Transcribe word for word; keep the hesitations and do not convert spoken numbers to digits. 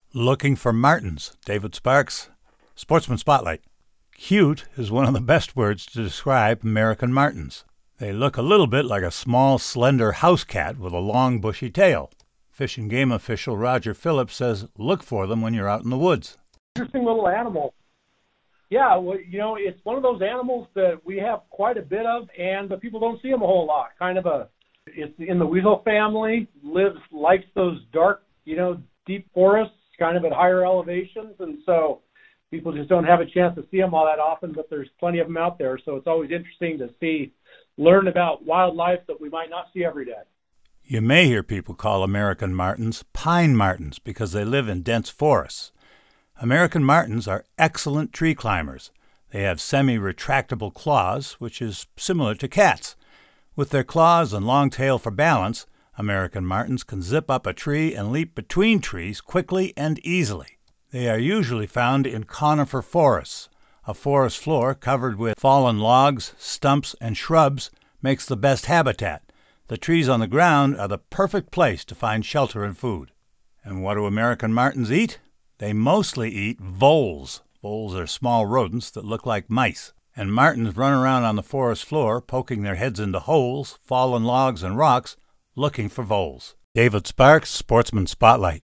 Looking for martins. David Sparks, Sportsman Spotlight. Cute is one of the best words to describe American martins. They look a little bit like a small, slender house cat with a long, bushy tail. Fish and Game official Roger Phillips says look for them when you're out in the woods. Interesting little animal. Yeah, well, you know, it's one of those animals that we have quite a bit of, and but people don't see them a whole lot. Kind of a, it's in the weasel family, lives, likes those dark, you know, deep forests, kind of at higher elevations, and so people just don't have a chance to see them all that often, but there's plenty of them out there, so it's always interesting to see, learn about wildlife that we might not see every day. You may hear people call American martins pine martins because they live in dense forests. American martins are excellent tree climbers. They have semi-retractable claws, which is similar to cats. With their claws and long tail for balance, American martins can zip up a tree and leap between trees quickly and easily. They are usually found in conifer forests. A forest floor covered with fallen logs, stumps, and shrubs makes the best habitat. The trees on the ground are the perfect place to find shelter and food. And what do American martins eat? They mostly eat voles. Voles are small rodents that look like mice. And martins run around on the forest floor, poking their heads into holes, fallen logs, and rocks, looking for voles. David Sparks, Sportsman Spotlight.